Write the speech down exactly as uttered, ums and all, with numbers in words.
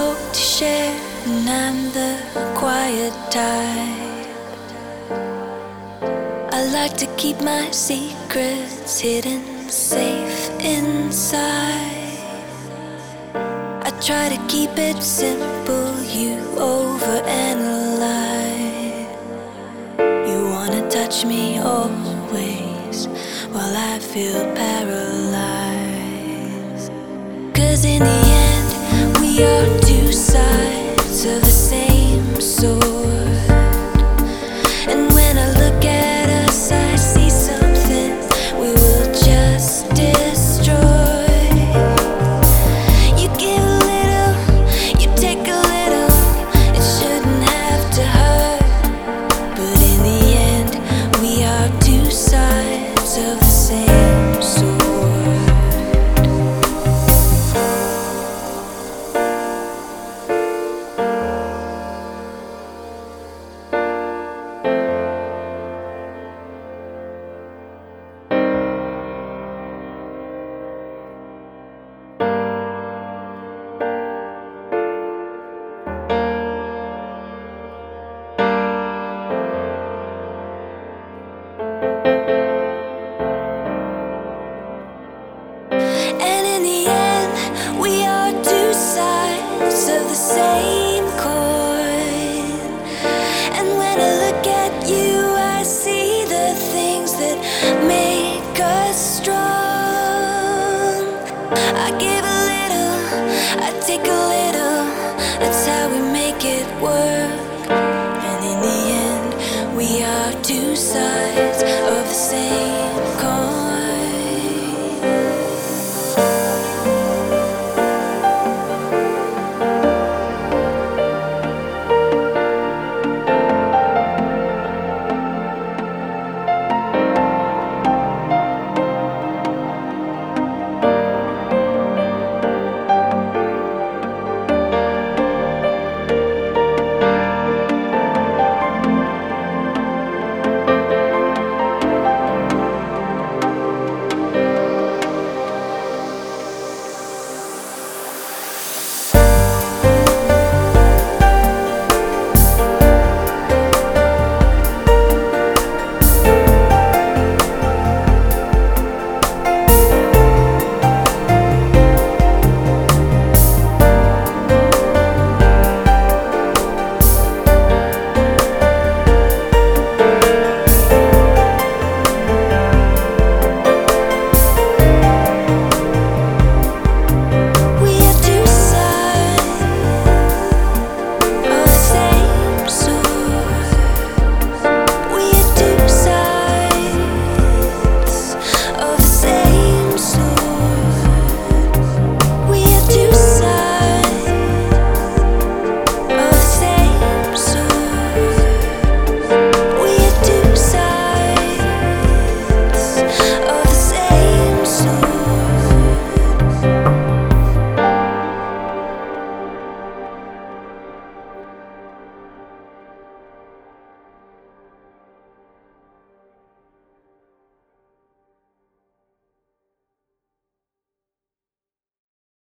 spoke to share, and I'm the quiet type. I like to keep my secrets hidden safe inside. I try to keep it simple, you overanalyze. You wanna touch me always, while I feel paralyzed. 'Cause in the end, we are two sides of the same sword. And when I look at us, I see something we will just destroy. You give a little, you take a little, it shouldn't have to hurt. But in the end, we are two sides of the same sword. And in the end, we are two sides of the same coin. And when I look at you, I see the things that make us strong. I give a little, I take a little, that's how we make it work. And in the end, we are two sides of the same